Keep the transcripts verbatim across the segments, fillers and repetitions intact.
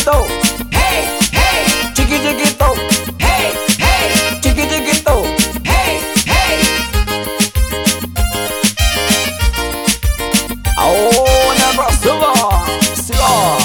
chiquito, hey, hey, chiqui chiquito, hey, hey, chiqui chiquito. hey, hey. Aô, Brasil, senhor.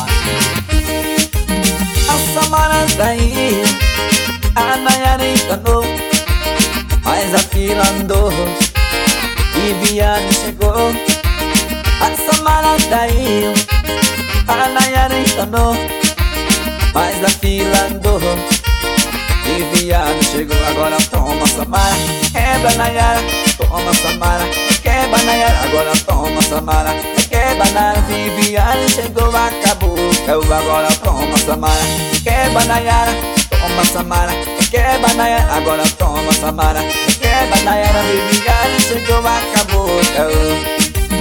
A Samara daí, a Nayara enganou, mas a fila andou e Viane chegou. A Samara daí, a Nayara enganou, mas a fila andou e Viane chegou. Agora toma Samara, quebra Nayara, toma Samara, quebra Nayara. Agora toma Samara, quebra Nayara. Viviane chegou, acabou. Eu agora toma Samara, quebra Nayara, toma Samara, quebra Nayara. Agora toma Samara, quebra Nayara. Viviane chegou, acabou. Eu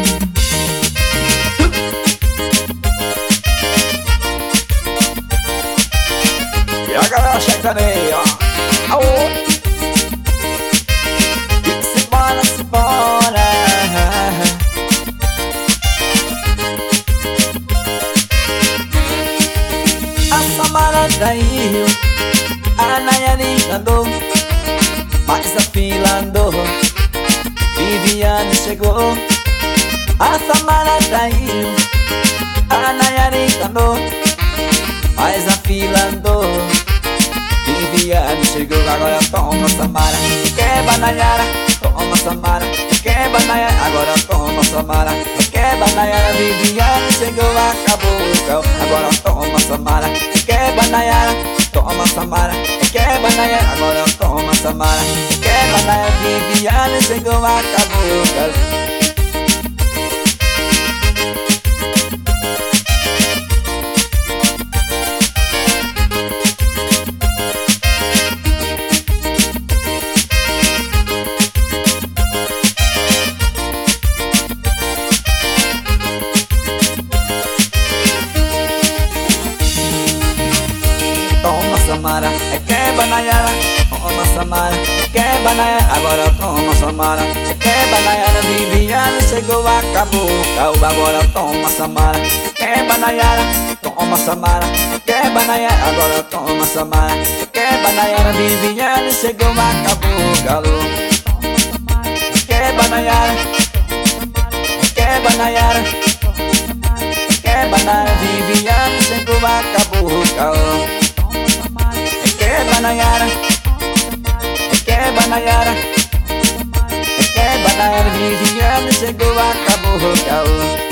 E a galera chegando aí, ó. Aô. E se bora, se bora. A Samara caiu, a Nayara andou, mas a fila andou, Viviane chegou. A Samara caiu, a Nayara andou, mas a fila andou, Viviane chegou. Agora toma Samara, quebra Nayara, toma Samara, quebra Nayara. Agora toma Samara, quebra Nayara. Viviane chegou, acabou. Agora toma Samara, quebra Nayara, toma Samara, quebra Nayara. Agora toma Samara, quebra Nayara. Viviane chegou, acabou. Toma Samara, é quebra Nayara, toma Samara, quebra Nayara. Agora toma Samara, é quebra Nayara. Viviane chegou, acabou. Agora toma Samara, quebra Nayara, toma Samara, quebra Nayara. Agora toma Samara, quebra Nayara. Viviane chegou, acabou. Calou. Quebra Nayara, quebra Nayara, quebra Nayara. Viviane chegou, acabou. Calou. Quebra Nayara, quebra Nayara, quebra Nayara. Viviane chegou, acabou.